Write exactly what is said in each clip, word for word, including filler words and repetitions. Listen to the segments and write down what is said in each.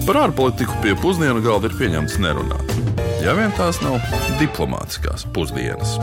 Par ārpolitiku pie pusdienu galda ir pieņemts nerunāt. Ja vien tās nav diplomātiskās pusdienas.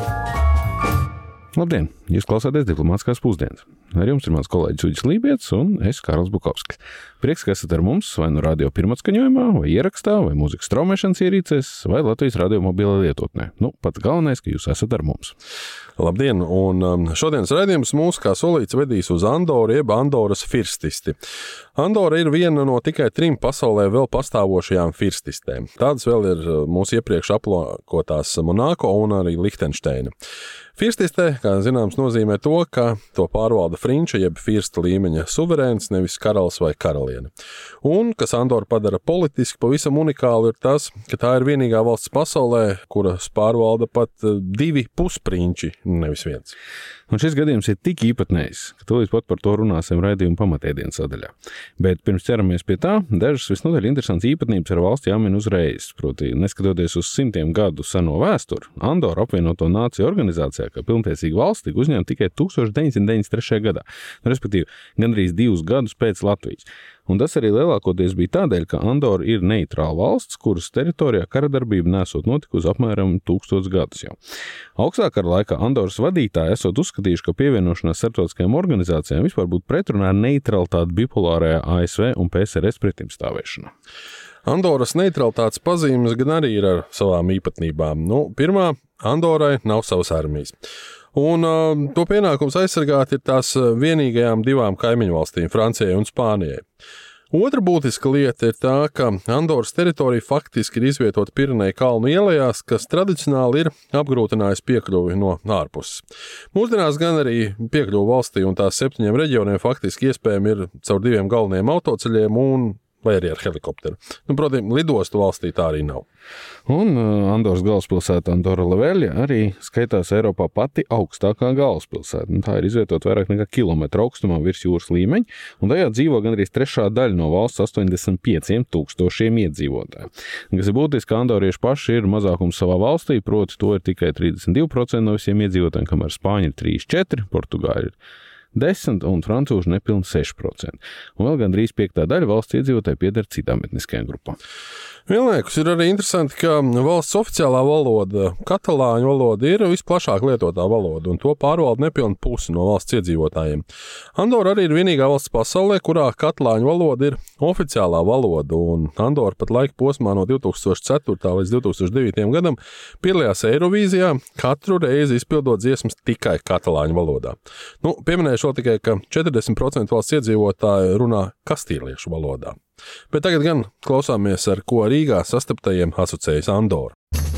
Labdien! Jūs klausāties Diplomātiskās pusdienas. Ar jums ir mans kolēģis Uģis Lībietis un es Kārlis Bukovskis. Prieks, ka esat ar mums vai nu radio pirmatskaņojumā, vai ierakstā, vai mūzikas straumēšanas ierīcēs, vai Latvijas radio mobilā lietotnē. Nu, pats galvenais, ka jūs esat ar mums. Labdien! Un šodienas raidījums mūs kā solīts vedīs uz Andoru, jeb Andoras firstisti. Andora ir viena no tikai trim pasaulē vēl pastāvošajām firstistēm. Tādas vēl ir mūsu iepriekš aplūkotās Monako un arī Lihtenšteina. Firstistē, kā zināms, nozīmē to, ka to pārvalda frinča, jeb firsta līmeņa suverēns, nevis karalis vai karaliene. Un, kas Andoru padara politiski pavisam unikāli, ir tas, ka tā ir vienīgā valsts pasaulē, kuras pārvalda pat divi pusprinči, nevis viens. Un šis gadījums ir tik īpatnējs, ka tūlīt pat par to runāsim raidījuma pamatēdienas sadaļā. Bet pirms ķeramies pie tā, dažas visnotaļ interesants īpatnības ar valsti jāmin uzreiz. Proti, neskatoties uz simtiem gadu seno vēsturi, Andora apvienoto nāciju organizācijā, kā pilntiesīga valsts, tika uzņemta tikai tūkstoš deviņsimt deviņdesmit trešajā gadā, respektīvi gandrīz divus gadus pēc Latvijas. Un tas arī lielākoties bija tādēļ, ka Andora ir neitrāla valsts, kuras teritorijā karadarbība nesot notikusi apmēram tūkstots gadus jau. Augstākā laikā Andoras vadītāji esot uzskatījuši, ka pievienošanās starptautiskajām organizācijām vispār būtu pretrunā ar neutralitāti bipolārajā A S V un P S R S pretimstāvēšanā. Andoras neutralitātes pazīmes gan arī ir ar savām īpatnībām. Nu, pirmā, Andorai nav savas armijas. Un uh, to pienākums aizsargāt ir tās vienīgajām divām kaimiņu valstīm, Francijai un Spānijai. Otra būtiska lieta ir tā, ka Andoras teritorija faktiski ir izvietota Pireneju kalnu ielējās, kas tradicionāli ir apgrūtinājis piekļuvi no ārpuses. Mūsdienās gan arī piekļuvi valstī un tās septiņiem reģioniem faktiski iespējami ir caur diviem galvenajiem autoceļiem un vai arī ar helikopteru. Nu, protams, lidostu valstī tā arī nav. Un Andoras galvaspilsēta Andora la Vella arī skaitās Eiropā pati augstākā galvaspilsēta. Un tā ir izvietota vairāk nekā kilometru augstumā virs jūras līmeņa, un tajā dzīvo gandrīz trešā daļa no valsts astoņdesmit pieciem tūkstošiem iedzīvotāju. Kas ir būtiski, ka andorieši paši ir mazākums savā valstī, proti to ir tikai trīsdesmit divi procenti no visiem iedzīvotājiem, kamēr Spāņi ir trīsdesmit četri procenti, Portugāļi ir desmit un francūži nepilni seši procenti. Un vēl gandrīz piektā daļa valsts iedzīvotāji pieder citām etniskajām grupām. Vienlaikus ir arī interesanti, ka valsts oficiālā valoda, katalāņu valoda, ir visplašāk lietotā valoda, un to pārvalda nepilni pusi no valsts iedzīvotājiem. Andora arī ir vienīgā valsts pasaulē, kurā katalāņu valoda ir oficiālā valoda, un Andora pat laika posmā no divi tūkstoši ceturtā līdz divi tūkstoši devītajam gadam piedalījās Eirovīzijā, katru reizi izpildot dziesmas tikai katalāņu valodā. Nu, pieminēšu vēl tikai, ka četrdesmit procenti valsts iedzīvotāji runā kastīliešu valodā. Bet tagad gan klausāmies, ar ko Rīgā sastaptajiem asociējas Andora.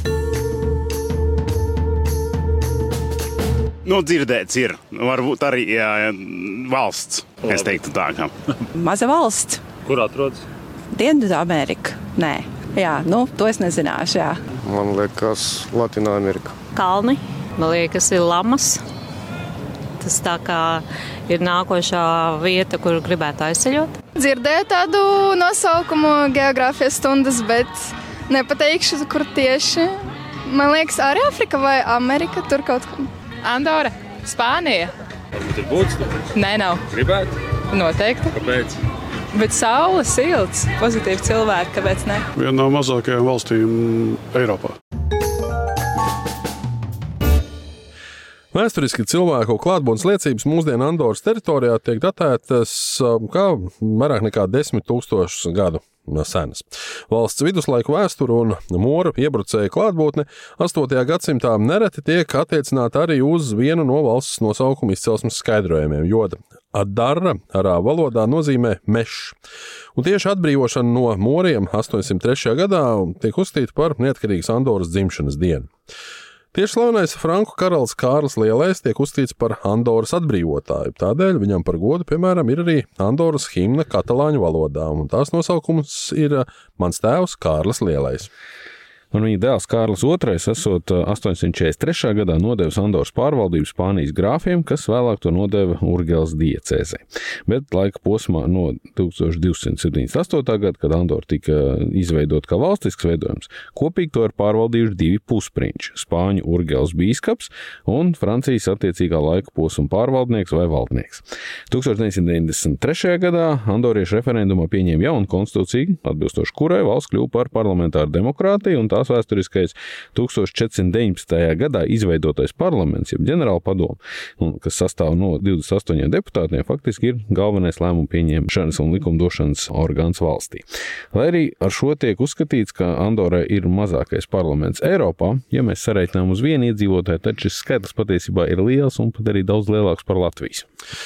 Nu, dzirdēts ir. Varbūt arī jā, valsts, es teiktu tā. Kā. Maza valsts. Kur atrodas? Dienvidu Amerika. Nē. Jā, nu, to es nezināšu, jā. Man liekas, Latīna Amerika. Kalni. Man liekas, ir Lamas. Tas tā kā ir nākošā vieta, kur gribētu aizceļot. Dzirdēju tādu nosaukumu geogrāfijas stundas, bet nepateikšu, kur tieši. Man liekas, arī Afrika vai Amerika, tur kaut kur. Andora, Spānija. Varbūt ir būtis tur? Nē, nav. Gribētu? Noteikti. Kāpēc? Bet saule, silts, pozitīvi cilvēki, kāpēc ne? Viena no mazākajām valstīm Eiropā. Vēsturiski cilvēku klātbūtnes liecības mūsdienu Andoras teritorijā tiek datētas kā vairāk nekā desmit tūkstošus gadu senas. Valsts viduslaiku vēsturu un moru iebrucēju klātbūtne astotajā gadsimtā nereti tiek attiecināta arī uz vienu no valsts nosaukuma izcelsmes skaidrojumiem, jo Adara arābu valodā nozīmē mešs. Un tieši atbrīvošana no moriem astoņsimt trešajā gadā tiek uzskatīta par neatkarīgas Andoras dzimšanas dienu. Tieši slavenais franku karalis Kārlis Lielais tiek uzskatīts par Andoras atbrīvotāju, tādēļ viņam par godu, piemēram, ir arī Andoras himna katalāņu valodā, un tās nosaukums ir Mans tēvs Kārlis Lielais. Un viņa dēls Kārlis otrais esot astoņsimt četrdesmit trešajā gadā nodevis Andoras pārvaldību Spānijas grāfiem, kas vēlāk to nodeva Urgeles diecēzē. Bet laika posmā no tūkstoš divsimt septiņdesmit astotā gada, kad Andora tika izveidot kā valstisks veidojums, kopīgi to ir pārvaldījuši divi pusprinči – Spāņu Urgeles bīskaps un Francijas attiecīgā laika posma pārvaldnieks vai valdnieks. tūkstoš deviņsimt deviņdesmit trešajā gadā andoriešu referendumā pieņēma jaunu konstitūciju, atbilstoši kurai valsts kļuva par parlamentāru demokrātiju, un tās vēsturiskais tūkstoš četrsimt deviņpadsmitajā gadā izveidotais parlaments, jeb ģenerāla padome, kas sastāv no divdesmit astoņiem deputātiem, faktiski ir galvenais lēmumu pieņemšanas un likumdošanas orgāns valstī. Lai arī ar šo tiek uzskatīts, ka Andora ir mazākais parlaments Eiropā, ja mēs sareiķinām uz vienu iedzīvotāju, tad šis skaitlis patiesībā ir liels un pat arī daudz lielāks par Latvijas.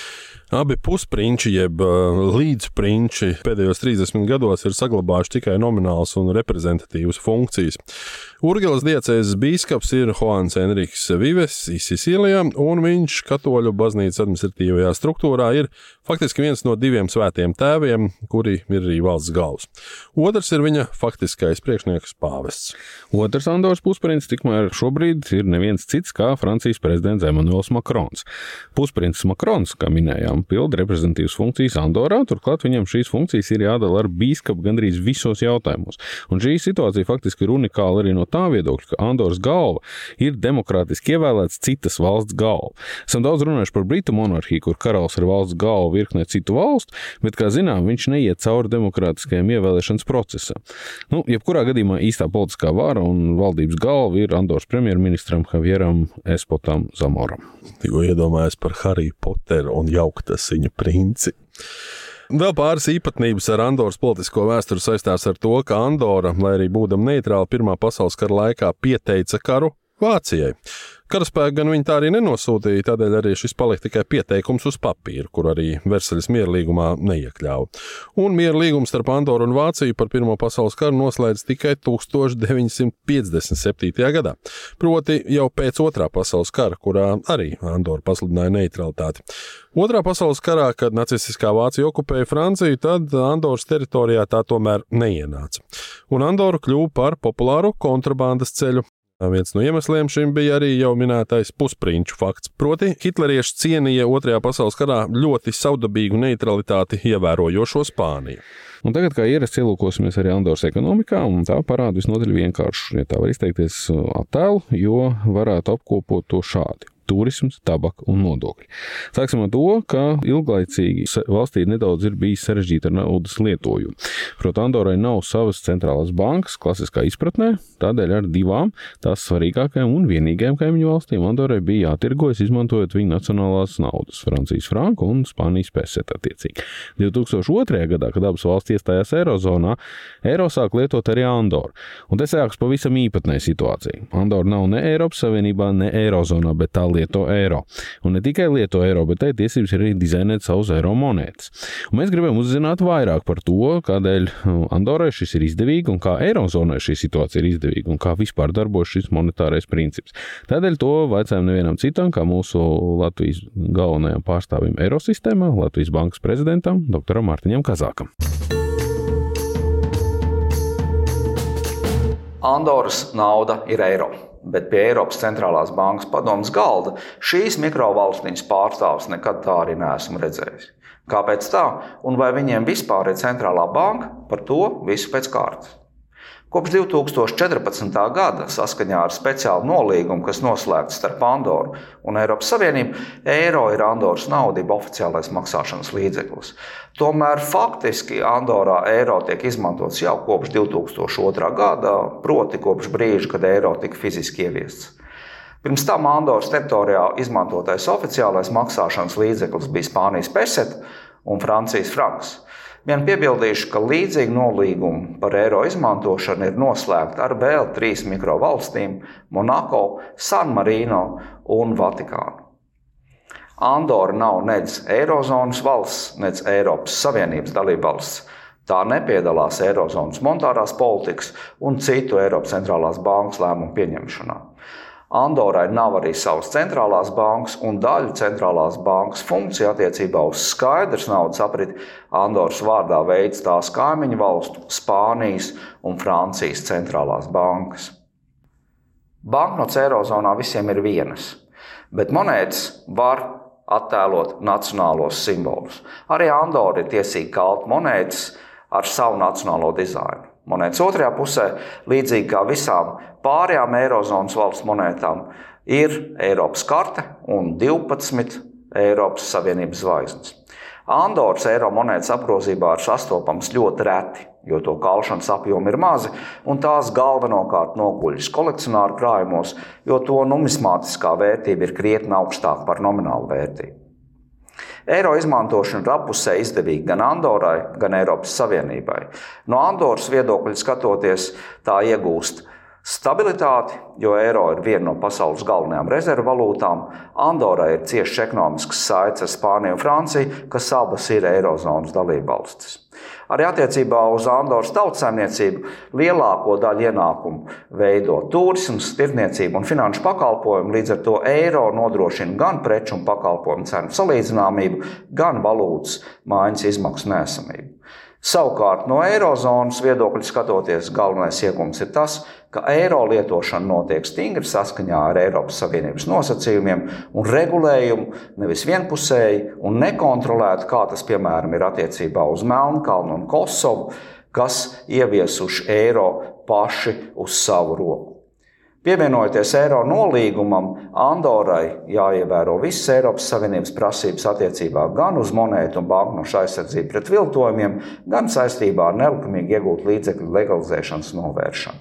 Abi pusprinči, jeb līdzprinči pēdējos trīsdesmit gados ir saglabājuši tikai nomināls un reprezentatīvas funkcijas. Urgeles diecēzes bīskaps ir Juans Enriks Vives Sicīlijā, un viņš katoļu baznīcas administratīvajā struktūrā ir faktiski viens no diviem svētiem tēviem, kuri ir arī valsts galvas. Otrs ir viņa faktiskais priekšnieks pāvests. Otrs Andoras pusprincis tikmēr šobrīd ir neviens cits kā Francijas prezidents Emmanuels Macrons. Pusprincis Macrons, kā minējām, pilda reprezentatīvas funkcijas Andorā, turklāt viņam šīs funkcijas ir jādala ar bīskapu gandrīz visos jautājumos. Un šī situācija faktiski ir unikāla arī no tā viedokļa, ka Andoras galva ir demokrātiski ievēlēts citas valsts galva. Esam daudz runājuši par Britu monarhiju, kur karalis ir valsts galva virknē citu valstu, bet, kā zinām, viņš neiet cauri demokrātiskajam ievēlēšanas procesam. Nu, jebkurā gadījumā īstā politiskā vara un valdības galva ir Andoras premjerministram Javieram Espotam Zamoram. Tikko iedomājies par Harry Potteru un jauktasiņu princi. Vēl pāris īpatnības ar Andoras politisko vēsturi saistās ar to, ka Andora, lai arī būdam neitrāla Pirmā pasaules kara laikā, pieteica karu Vācijai. Karaspēku gan viņi tā arī nenosūtīja, tādēļ arī šis palika tikai pieteikums uz papīra, kur arī Versaļas mierlīgumā neiekļāva. Un mierlīgums starp Andoru un Vāciju par Pirmo pasaules karu noslēdz tikai tūkstoš deviņsimt piecdesmit septītajā gadā, proti jau pēc Otrā pasaules kara, kurā arī Andora pasludināja neutralitāti. Otrā pasaules karā, kad nacistiskā Vācija okupēja Franciju, tad Andoras teritorijā tā tomēr neienāca. Un Andora kļuva par populāru kontrabandas ceļu. Viens no iemesliem šim bija arī jau minētais pusprinču fakts. Proti, hitlerieši cienīja Otrajā pasaules karā ļoti savdabīgu neutralitāti ievērojošo Spāniju. Un tagad, kā ierasts, ielūkosimies arī Andoras ekonomikā, un tā parāda visnotaļ vienkārši, ja tā var izteikties, attēlu, jo varētu apkopot to šādi. Turisms, tabaka un nodokļi. Sāksim ar to, ka ilglaicīgi valstī nedaudz ir bijis sarežģīta ar naudas lietojumu. Proti, Andorai nav savas centrālās bankas klasiskā izpratnē, tādēļ ar divām tās svarīgākajām un vienīgajām kaimiņu valstīm Andorai bija jātirgojas, izmantojot viņu nacionālās naudas, Francijas franku un Spānijas peseta attiecīgi. divi tūkstoši otrajā gadā, kad abas valsts iestājās Eirozonā, eiro sāk lietot arī Andora. Un te sākas pavisam īpatnēja situācija. Andora nav ne Eiropas Savienībā, ne Eirozonā, bet tā lieto eiro. Un ne tikai lieto eiro, bet tai tiesības ir arī dizainēt savus eiro monētas. Un mēs gribam uzzināt vairāk par to, kādēļ Andorai šis ir izdevīgi un kā Eirozonai šī situācija ir izdevīga un kā vispār darbojas šis monetārais princips. Tādēļ to vaicājam nevienam citam, kā mūsu Latvijas galvenajam pārstāvim Eirosistēmā, Latvijas bankas prezidentam, doktoram Mārtiņam Kazākam. Andoras nauda ir eiro. Bet pie Eiropas centrālās bankas padomes galda šīs mikrovalstiņas pārstāvs nekad tā arī neesmu redzējis. Kāpēc tā? Un vai viņiem vispār ir centrālā banka? Par to visu pēc kārtas. Kopš divi tūkstoši četrpadsmitā gada saskaņā ar speciālu nolīgumu, kas noslēgts starp Andoru un Eiropas Savienību, eiro ir Andoras nauda, oficiālais maksāšanas līdzeklis. Tomēr faktiski Andorā eiro tiek izmantots jau kopš divi tūkstoši otrā gada, proti kopš brīža, kad eiro tika fiziski ieviests. Pirms tam Andoras teritorijā izmantotais oficiālais maksāšanas līdzeklis bija Spānijas peseta un Francijas franks. Vien piebildīšu, ka līdzīgi nolīgumi par eiro izmantošanu ir noslēgti ar vēl trīs mikrovalstīm – Monako, San Marino un Vatikānu. Andora nav nec Eirozonas valsts, nec Eiropas Savienības dalībvalsts. Tā nepiedalās Eirozonas monetārās politikas un citu Eiropas centrālās bankas lēmumu pieņemšanā. Andorai nav arī savas centrālās bankas un daļu centrālās bankas funkciju attiecībā uz skaidrs naudas apriti Andoras vārdā veids tās kaimiņu valstu Spānijas un Francijas centrālās bankas. Banknotes Eirozonā visiem ir vienas, bet monētas var attēlot nacionālos simbolus. Arī Andora ir tiesīgi kalt monētas ar savu nacionālo dizainu. Monētas otrajā pusē, līdzīgi kā visām pārējām Eirozonas valsts monētām, ir Eiropas karte un divpadsmit Eiropas Savienības zvaigznes. Andoras eiro monētas apgrozībā ir sastopams ļoti reti, jo to kalšanas apjomi ir mazi, un tās galvenokārt noguļas kolekcionāru krājumos, jo to numismātiskā vērtība ir krietni augstāka par nominālu vērtību. Eiro izmantošana ir appusē izdevīga gan Andorai, gan Eiropas Savienībai. No Andoras viedokļa skatoties, tā iegūst stabilitāti, jo eiro ir viena no pasaules galvenajām rezervu valūtām. Andorai ir ciešas ekonomiskas saites ar Spāniju un Franciju, kas abas ir Eirozonas dalībvalstis. Arī attiecībā uz Andoras tautsaimniecību lielāko daļu ienākumu veido turisms, tirdzniecība un finanšu pakalpojumi, līdz ar to eiro nodrošina gan preču un pakalpojumu cenu salīdzināmību, gan valūtas maiņas izmaksu neesamību. Savukārt no Eirozonas viedokļa skatoties, galvenais iegūms ir tas, ka eiro lietošana notiek stingri saskaņā ar Eiropas Savienības nosacījumiem un regulējumu, nevis vienpusēji un nekontrolēti, kā tas piemēram ir attiecībā uz Melnkalnu un Kosovu, kas ieviesuši eiro paši uz savu roku. Pievienojoties eiro nolīgumam, Andorai jāievēro visas Eiropas Savienības prasības attiecībā gan uz monētu un banknošu aizsardzību pret viltojumiem, gan saistībā ar nelikumīgi iegūt līdzekļu legalizēšanas novēršanu.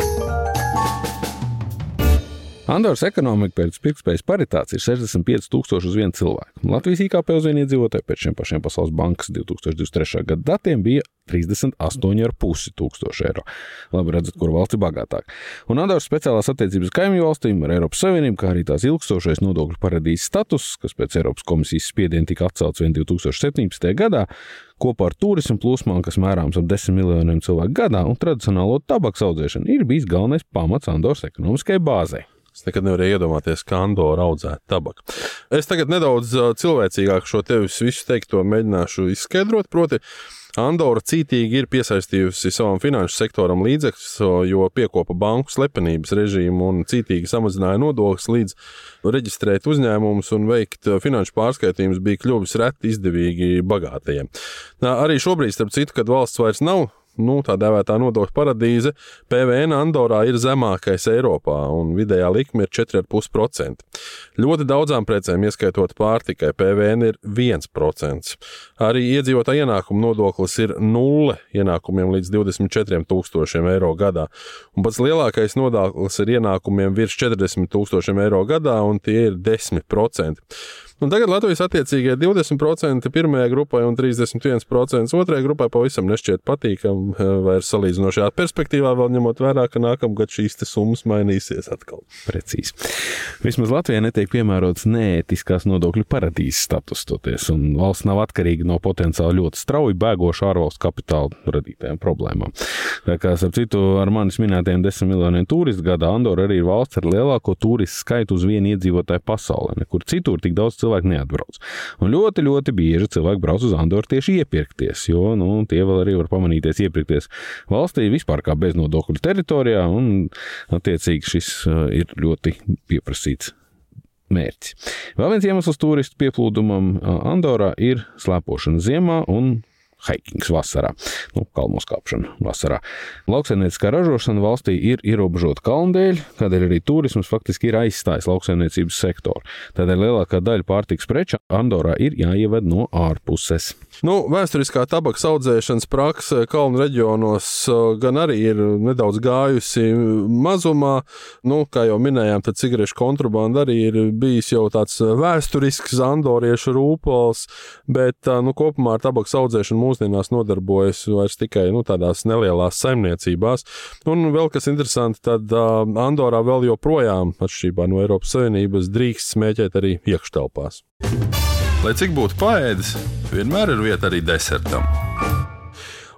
Andoras ekonomika pēc pirktspējas paritātes ir sešdesmit pieci tūkstoši uz vienu cilvēku. Latvijas I K P uz vienu iedzīvotāju pēc šiem pašiem Pasaules bankas divi tūkstoši divdesmit trešā gada datiem bija trīsdesmit astoņi ar pusi tūkstoši eiro. Labi redzat, kur valsts ir bagātāk. Un Andoras speciālās attiecības kaimiņu valstīm ar Eiropas Savienību, kā arī tās ilgstošais nodokļu paradīzes status, kas pēc Eiropas komisijas spiediena tika atcelts vien divi tūkstoši septiņpadsmitajā gadā, kopā ar turismu plūsmām, kas mērāms ap desmit miljoniem cilvēku gadā, un tradicionālo tabaks audzēšanu, ir bijis galvenais pamats Andoras ekonomiskajai bāzei. Es nekad nevarēju iedomāties, ka Andora audzētu tabaku. Es tagad nedaudz cilvēcīgāk šo tevis visu teikto mēģināšu izskaidrot, proti Andora cītīgi ir piesaistījusi savam finanšu sektoram līdzekļus, jo piekopa banku slepenības režīmu un cītīgi samazināja nodokļus līdz reģistrēt uzņēmumus un veikt finanšu pārskaitījumus bija kļuvis reti izdevīgi bagātajiem. Arī šobrīd, starp citu, kad valsts vairs nav, nu, tā dēvētā nodokļu paradīze, P V N Andorā ir zemākais Eiropā un vidējā likme ir četri ar pus procenti. Ļoti daudzām precēm, ieskaitot pārtikai, P V N ir viens procents. Arī iedzīvotāja ienākuma nodoklis ir nulle ienākumiem līdz divdesmit četriem tūkstošiem eiro gadā. Un pats lielākais nodoklis ir ienākumiem virs četrdesmit tūkstošiem eiro gadā un tie ir desmit procenti. Un tagad Latvijas attiecīgie divdesmit procenti pirmajai grupai un trīsdesmit viens procents otrajai grupai pavisam nešķiet patīkam, vai ir salīdzinošajā perspektīvā vēl ņemot vērā, ka nākamgad šīs te summas mainīsies atkal. Precīzi. Vismaz Latvijai netiek piemērots neētiskās nodokļu paradīzes status toties, un valsts nav atkarīga no potenciāli ļoti strauji bēgošu ārvalstu kapitāla radītajām problēmām. Tā kā, starp citu, ar manis minētajiem desmit miljoniem turistu gadā Andora arī ir valsts ar lielāko turistu skaitu uz vienu iedzīvotāju pasaulē, nekur citur tik daudz cilvēku neatbrauc. Un ļoti, ļoti bieži cilvēki brauc uz Andoru tieši iepirkties, jo, nu, tie vēl arī var pamanīties iepirkties valstī vispār kā beznodokļu teritorijā, un, attiecīgi, šis ir ļoti pieprasīts mērķis. Vēl viens iemesls turistu pieplūdumam Andorā ir slēpošana ziemā un haikings vasarā, nu, kalnos kāpšana vasarā. Lauksaimnieciskā ražošana valstī ir ierobežota kalnu dēļ, kādēļ arī turisms faktiski ir aizstājis lauksaimniecības sektoru. Tādēļ lielākā daļa pārtikas preču Andorā ir jāieved no ārpuses. Nu, vēsturiskā tabakas audzēšanas prakse kalnu reģionos gan arī ir nedaudz gājusi mazumā. Nu, kā jau minējām, tad cigarešu kontrabanda arī ir bijis jau tāds vēsturisks andoriešu rūpols, bet, nu, kopumā ar tabakas audzēšanu mūsdienās nodarbojas vairs tikai nu, tādās nelielās saimniecībās. Un vēl kas interesanti, tad uh, Andorā vēl joprojām, atšķirībā no Eiropas Savienības, drīkst smēķēt arī iekštelpās. Lai cik būtu paēdis, vienmēr ir vieta arī desertam.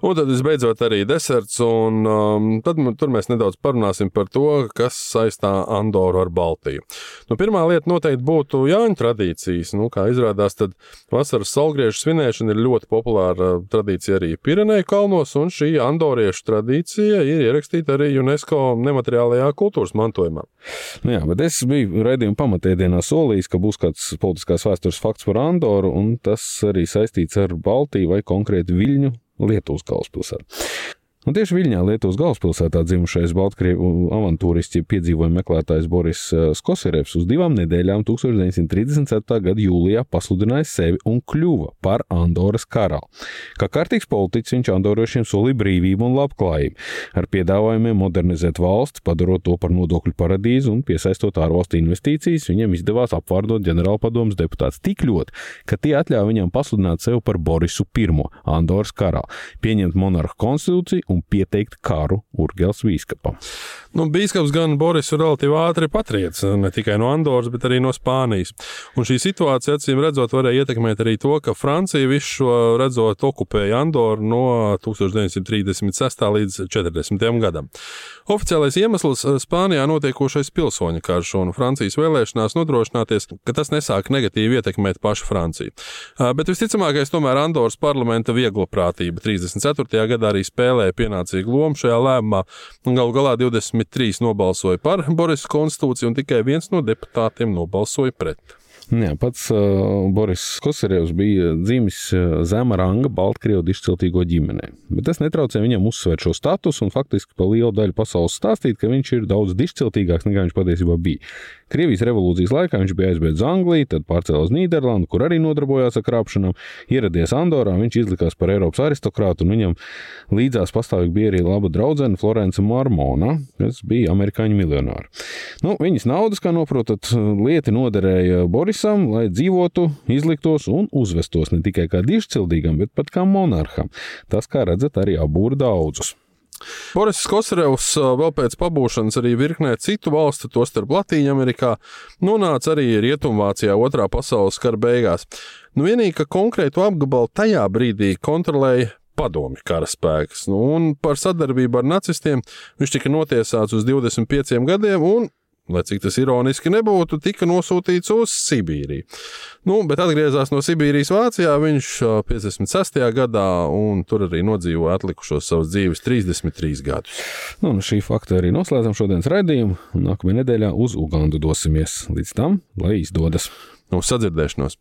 Un tad visbeidzot arī deserts, un um, tad tur mēs nedaudz parunāsim par to, kas saistā Andoru ar Baltiju. Nu, pirmā lieta noteikti būtu Jāņu tradīcijas. Nu, kā izrādās, tad vasaras salgriežu svinēšana ir ļoti populāra tradīcija arī Pireneju kalnos, un šī andoriešu tradīcija ir ierakstīta arī UNESCO nemateriālajā kultūras mantojumā. Jā, bet es biju raidījuma pamatēdienā solījis, ka būs kāds politiskās vēstures fakts par Andoru, un tas arī saistīts ar Baltiju vai konkrēti Viļņu, Lietuvas galvaspilsētu. Un tieši Viļņā, Lietuvas galvaspilsētā dzimušais baltkrievu avantūrists, piedzīvojuma meklētājs Boris Skosarevs uz divām nedēļām tūkstoš deviņsimt trīsdesmit ceturtā gada jūlijā pasludināja sevi un kļuva par Andoras karali. Kā kārtīgs politiķis viņš andoriešiem solīja brīvību un labklājību, ar piedāvājumiem modernizēt valsti, padarot to par nodokļu paradīzi un piesaistot ārvalstu investīcijas, viņam izdevās apvārdot ģenerālpadomes deputāts tik ļoti, ka tie atļāva viņam pasludināt sevi par Borisu Pirmo, Andoras karali, pieņemt monarhu konstitūciju un pieteikt karu Urgels bīskapam. Nu, bīskaps gan Borisu relatīvi ātri patriec, ne tikai no Andoras, bet arī no Spānijas. Un šī situācija, acīm redzot, varēja ietekmēt arī to, ka Francija visu šo redzot okupēja Andoru no tūkstoš deviņsimt trīsdesmit sestā līdz četrdesmitajam gadam. Oficiālais iemesls Spānijā notiekošais pilsoņa karš un Francijas vēlēšanās nodrošināties, ka tas nesāk negatīvi ietekmēt pašu Franciju. Bet visticamākais tomēr Andoras parlamenta vieglprātība trīsdesmit ceturtajā gadā arī spēlēja pienācīgu lomu šajā lēmumā, un galu galā divdesmit trīs nobalsoja par Borisu konstitūciju, un tikai viens no deputātiem nobalsoja pret. Jā, pats uh, Boris Skosarevs bija dzimis uh, zema ranga Baltkrievu dišciltīgo ģimenē, bet tas netraucē viņam uzsvērt šo statusu un faktiski pa lielu daļu pasaules stāstīt, ka viņš ir daudz dišciltīgāks nekā viņš patiesībā bija. Krievijas revolūcijas laikā viņš bija aizbēdz uz Angliju, tad pārcēlās uz Nīderlandu, kur arī nodarbojās ar krāpšanām, ieradies Andorā, viņš izlikās par Eiropas aristokrātu, un viņam līdzās pastāvīgi bija arī laba draudzene Florence Marmona, kas bija amerikāņu miljonāri. Nu, viņas naudas, kā noprotat, lieti noderēja Borisam, lai dzīvotu, izliktos un uzvestos ne tikai kā dišcildīgam, bet pat kā monarham. Tas, kā redzat, arī apbūra daudzus. Boris Skosarevs vēl pēc pabūšanas arī virknē citu valstu, tostarp Latīņamerikā, nonāca arī Rietumvācijā otrā pasaules kara beigās. Nu vienīgi, ka konkrētu apgabalu tajā brīdī kontrolēja padomju karaspēks. Nu, un par sadarbību ar nacistiem viņš tika notiesāts uz divdesmit pieciem gadiem un, lai cik tas ironiski nebūtu, tika nosūtīts uz Sibīriju. Nu, bet atgriezās no Sibīrijas Vācijā viņš piecdesmit sestajā gadā un tur arī nodzīvoja atlikušos savas dzīves trīsdesmit trīs gadus. Nu, un šī fakta arī noslēdzam šodienas raidījumu, un nākamajā nedēļā uz Ugandu dosimies. Līdz tam, lai izdodas. Uz sadzirdēšanos.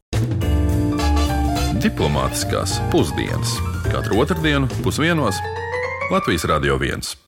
Diplomātiskās pusdienas. Katru otrdienu pusdienos Latvijas Radio viens.